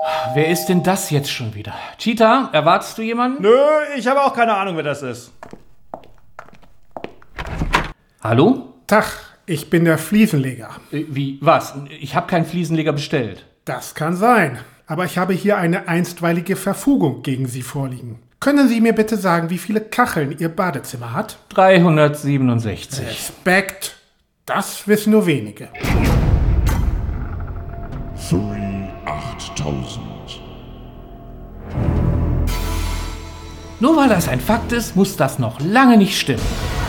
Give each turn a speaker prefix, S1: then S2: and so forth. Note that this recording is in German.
S1: Wer ist denn das jetzt schon wieder? Cheetah, erwartest du jemanden?
S2: Nö, ich habe auch keine Ahnung, wer das ist.
S1: Hallo?
S3: Tag, ich bin der Fliesenleger.
S1: Wie, was? Ich habe keinen Fliesenleger bestellt.
S3: Das kann sein, aber ich habe hier eine einstweilige Verfügung gegen Sie vorliegen. Können Sie mir bitte sagen, wie viele Kacheln Ihr Badezimmer hat?
S1: 367.
S3: Respekt, das wissen nur wenige.
S4: 8000.
S1: Nur weil das ein Fakt ist, muss das noch lange nicht stimmen.